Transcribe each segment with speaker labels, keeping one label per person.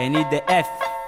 Speaker 1: NDF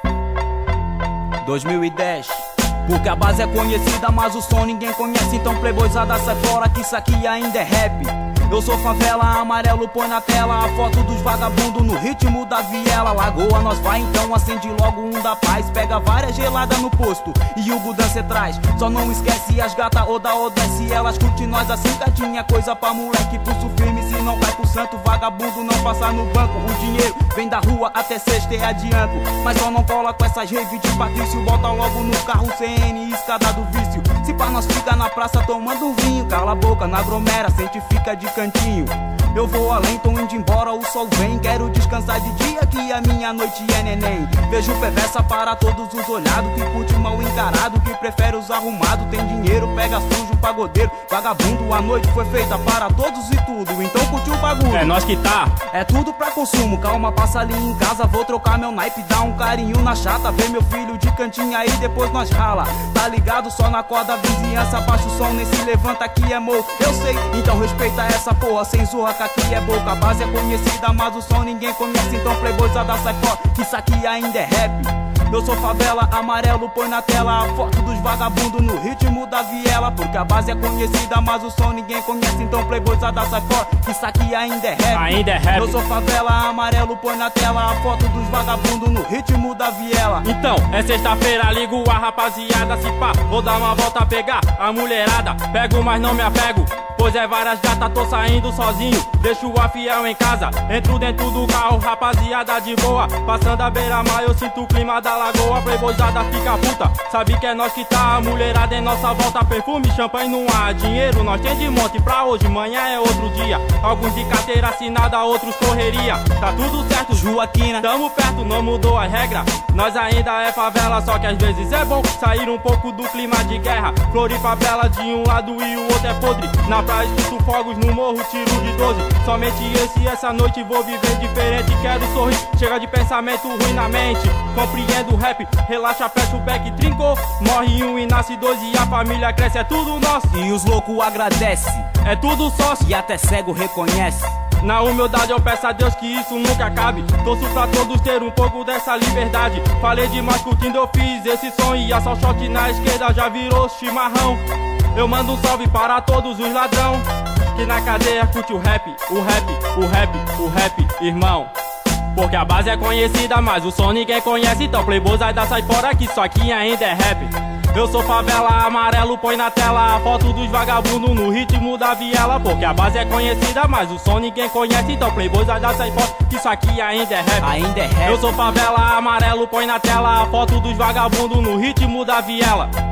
Speaker 1: 2010. Porque a base é conhecida, mas o som ninguém conhece. Então playboyzada sai fora que isso aqui ainda é rap. Eu sou favela, amarelo põe na tela a foto dos vagabundos no ritmo da viela. Lagoa nós vai, então acende logo um da paz. Pega várias geladas no posto e o Budan cê traz. Só não esquece as gatas ou da Odesse. Elas curtem nós assim, gatinha, coisa pra moleque. Pulso firme, se não cai pro santo. Vagabundo não passa no banco. O dinheiro vem da rua até sexta e adianto. Mas só não cola com essas raves de Patrício. Bota logo no carro CN, escada do vício. Se pá nós fica na praça tomando um vinho. Cala a boca, na aglomera, sente fica de cantinho. Eu vou além, tô indo embora, o sol vem. Quero descansar de dia que a minha noite é neném. Vejo perversa para todos os olhados, que curte mal encarado, que prefere os arrumados. Tem dinheiro, pega sujo, pagodeiro, vagabundo. A noite foi feita para todos e tudo, então curte o bagulho.
Speaker 2: É nós que tá.
Speaker 1: É tudo pra consumo, calma, passa ali em casa. Vou trocar meu naipe, dar um carinho na chata. Vê meu filho de cantinho aí, depois nós rala. Tá ligado, só na corda, vizinhança. Baixa o som, nem se levanta, aqui é morro. Eu sei, então respeita essa porra, sem zorra, que aqui é boca. A base é conhecida, mas o som ninguém conhece. Então playboyzada sai fora, que isso aqui ainda é rap. Eu sou favela, amarelo põe na tela a foto dos vagabundos no ritmo da viela. Porque a base é conhecida, mas o som ninguém conhece. Então playboyzada sai fora, que isso aqui ainda é rap.
Speaker 2: Ainda é rap.
Speaker 1: Eu sou favela, amarelo põe na tela a foto dos vagabundos no ritmo da viela.
Speaker 2: Então, é sexta-feira, ligo a rapaziada. Se pá, vou dar uma volta a pegar a mulherada. Pego, mas não me apego, pois é várias gatas, tô saindo sozinho. Deixo a fiel em casa, entro dentro do carro, rapaziada de boa. Passando a beira-mar, eu sinto o clima da lagoa. Playboyzada fica puta, sabe que é nós que tá. A mulherada em nossa volta, perfume, champanhe não há. Dinheiro nós tem de monte pra hoje, manhã é outro dia. Alguns de carteira assinada, outros correria. Tá tudo certo,
Speaker 1: Joaquina,
Speaker 2: tamo perto, não mudou a regra. Nós ainda é favela, só que às vezes é bom sair um pouco do clima de guerra. Flor e favela de um lado e o outro é podre. Na praia escuto fogos, no morro tiro de 12. Somente essa noite vou viver diferente. Quero sorrir, chega de pensamento ruim na mente. Compreendo o rap, relaxa, fecha o back, trincou. Morre um e nasce dois e a família cresce, é tudo nosso.
Speaker 1: E os loucos agradecem,
Speaker 2: é tudo sócio,
Speaker 1: e até cego reconhece.
Speaker 2: Na humildade eu peço a Deus que isso nunca acabe. Torço pra todos ter um pouco dessa liberdade. Falei demais curtindo, eu fiz esse som. E a só shot na esquerda já virou chimarrão. Eu mando um salve para todos os ladrão que na cadeia curte o rap, o rap, o rap, o rap, irmão. Porque a base é conhecida, mas o som ninguém conhece. Então playboyzada sai fora que isso aqui ainda é rap. Eu sou favela, amarelo põe na tela a foto dos vagabundos no ritmo da viela. Porque a base é conhecida, mas o som ninguém conhece. Então playboyzada sai fora que isso aqui ainda é rap.
Speaker 1: Ainda é rap.
Speaker 2: Eu sou favela, amarelo põe na tela a foto dos vagabundos no ritmo da viela.